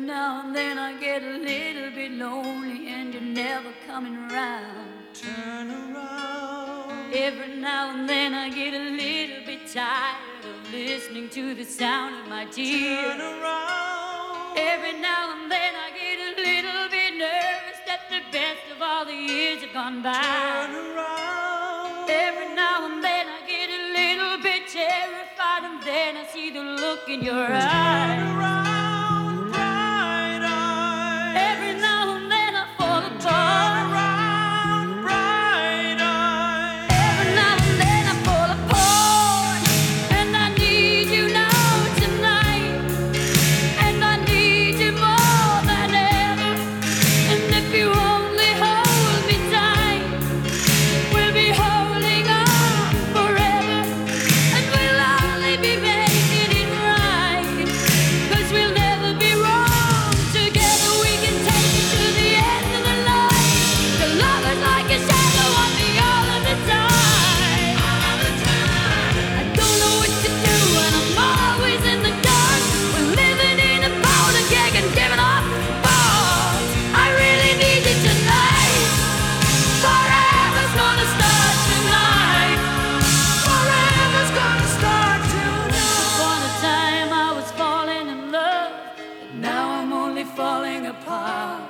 now and then I get a little bit lonely and you're never coming around. Turn around. Every now and then I get a little bit tired of listening to the sound of my tears. Turn around. Every now and then I get a little bit nervous that the best of all the years have gone by. Turn around. Every now and then I get a little bit terrified, and then I see the look in your eyes. Turn around, bright eyes. Every now and then I fall Turn apart. around, bright eyes. Every now and then I fall apart, and I need you now tonight, and I need you more than ever. And if you only hold me tight, we'll be holding on forever, and we'll only be making it right, 'cause we'll never be wrong. Together we can take it to the end of the line. The love is like a shadow on me all of the time. I don't know what to do and I'm always in the dark. We're living in a powder keg and giving up balls. I really need you tonight. Forever's gonna start tonight. Forever's gonna start Once tonight. upon a time I was falling in love, but now I'm only falling apart.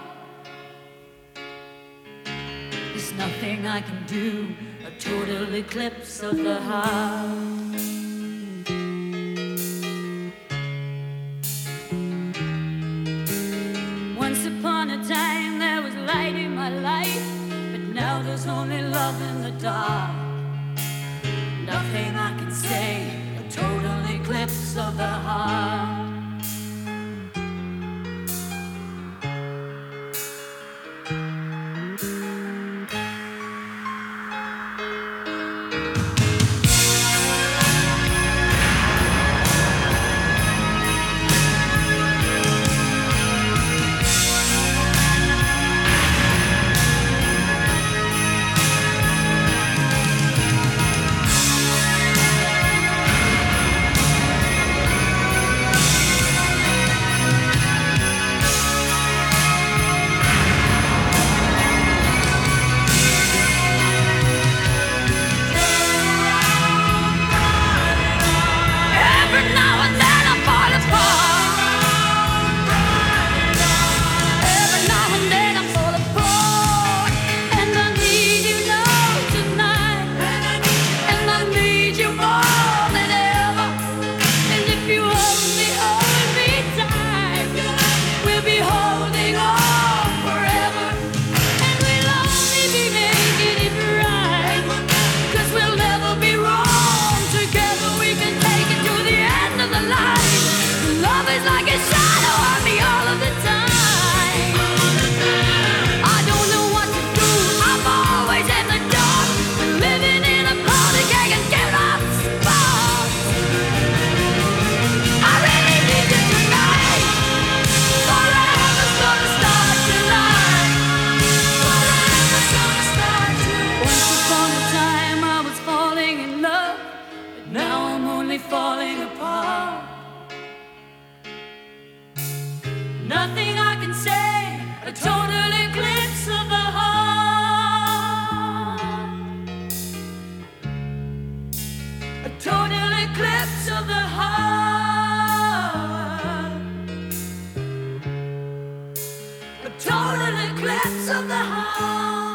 There's nothing I can do, a total eclipse of the heart. Once upon a time there was light in my life, but now there's only love in the dark. Nothing I can say, a total eclipse of the heart. Every now and then I fall apart. Every now and then I fall apart, and I need you now tonight, and I need you more than ever. And if you only hold me tight, we'll be holding on forever, and we'll only be making it right, 'cause we'll never be wrong. Together we can take it to the end of the line. Love is like a shadow on me all of the time. I don't know what to do, I'm always in the dark. We're living in a powder keg and giving up sparks. I really need you tonight. Forever's gonna start tonight. Forever's gonna start tonight. Once upon a time I was falling in love, but now I'm only falling apart. Nothing I can say, a total eclipse of the heart. A total eclipse of the heart. A total eclipse of the heart.